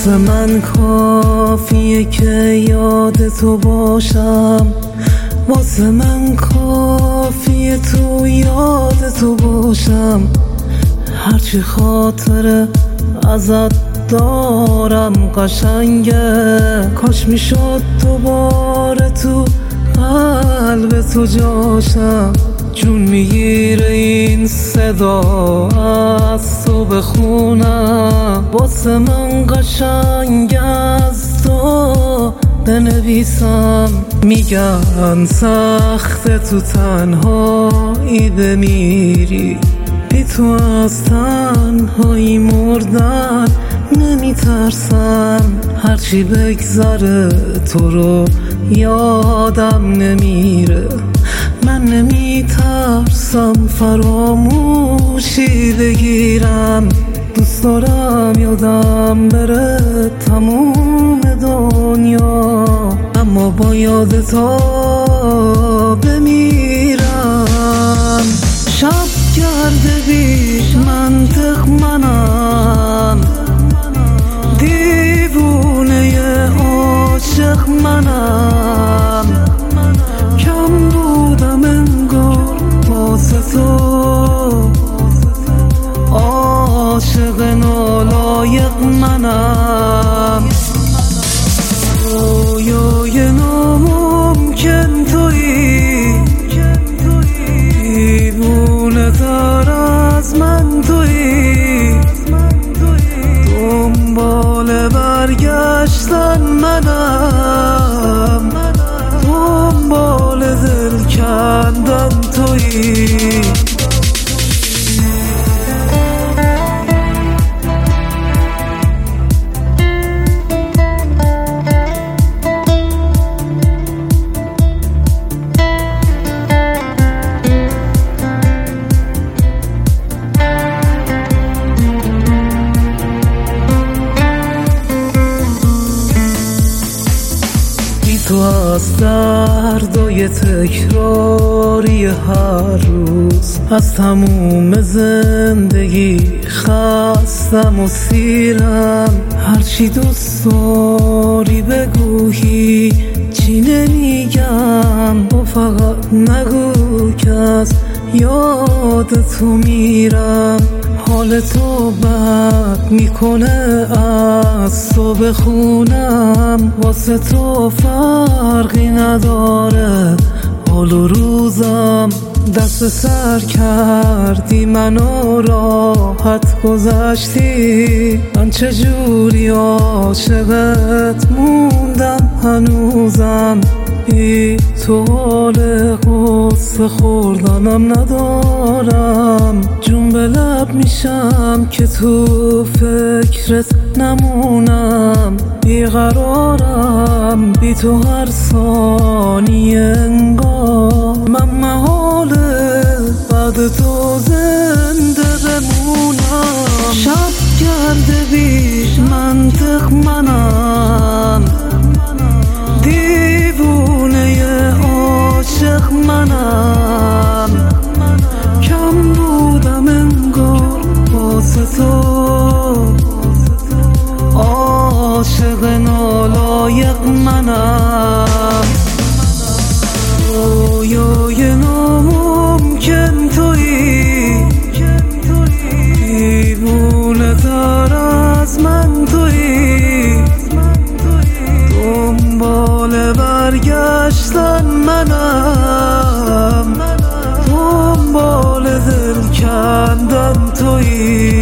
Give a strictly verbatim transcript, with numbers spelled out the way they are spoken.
واسه من کافیه که یاد تو باشم، واسه من کافیه تو یاد تو باشم. هرچی خاطره ازت دارم قشنگه، کاش میشد دوباره تو قلب تو جاشم. جون میگیره این صدا از تو بخونم، واسه من قشنگ از تو بنویسم. میگن سخته تو تنهایی بمیری، بی تو از تنهایی مردن نمیترسم. هرچی بگذره تو رو یادم نمیره، من نمیترسم فراموشی بگیرم. دوست دارم یادم بره تموم دنیا، اما با یاد تو بمیرم. شب کرده بی منطق منم، دیوونه عاشق منم. کم بودم انگار واسه تو، عاشق نالایق منم. رویای ناممکن تویی، دیوونه تر از من تویی. دنبال برگشتن منم، دنبال دل کندن تویی. تو از دردای تکراری هر روز، از تموم زندگی خستم و سیرم. هرچی دوست داری بگو هیچی نمیگم، با فقط نگو که از یاد تو میرم. حال تو بد میکنه از تو بخونم، واسه تو فرقی نداره حال و روزم. دست سر کردی منو راحت گذشتی، من چجوری عاشقت موندم هنوزم. بی تو حال قصه خوردنم ندارم، جون به لب میشم که تو فکرت نمونم. بیقرارم بی تو هر ثانیه انگار، من محاله بعد تو زنده بمونم. شب کرده بی منطق منم، دیوونه عاشق منم. کم بودم انگار واسه تو، عاشق نالایق منم. رویای ناممکن تویی، دیوونه تر از من تویی. دنبال برگشتن منم، دنبال دل کندن تویی.